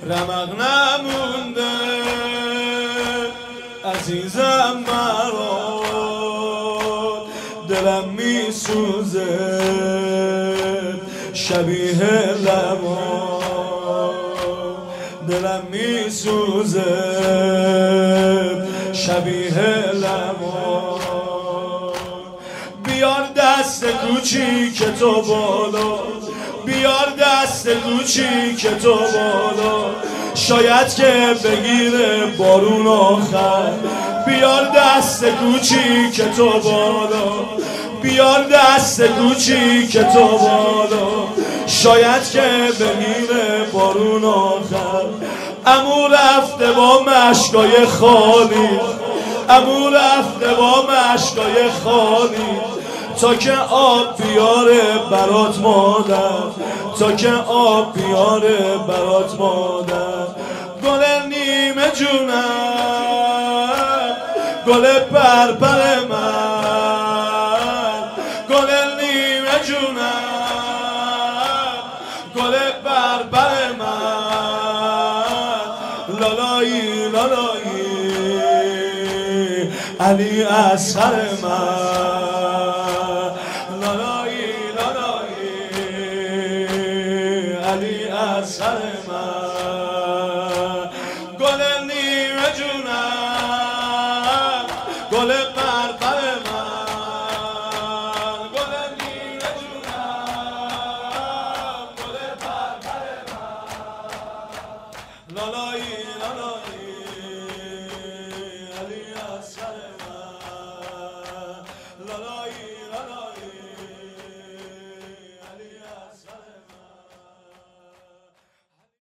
رمق نمونده عزیزم مرا، دلم میسوزه شبیه لبا، دلم میسوزه شبیه لبا. بیار دست کوچیک تو بالا، بیار دست کوچیک تو بالا، شاید که بگیره بارون آخر. بیار دست کوچیک تو بالا، بیار دست کوچیک تو بالا، شاید که بگیره بارون آخر. عمو رفته با مشکای خالی، عمو رفته با مشکای خالی، تا که آب بیاره برات مادر، تا که آب بیاره برات مادر. گل نیمه جونم، گل پرپر من، گل نیمه جونم، گل پرپر من. لالایی لالایی علی اصغر من، لالایی لالایی علی اصغر من. گل نیمه جونم، گل پرپر من، گل نیمه جونم، گل پرپر من. لالایی لالایی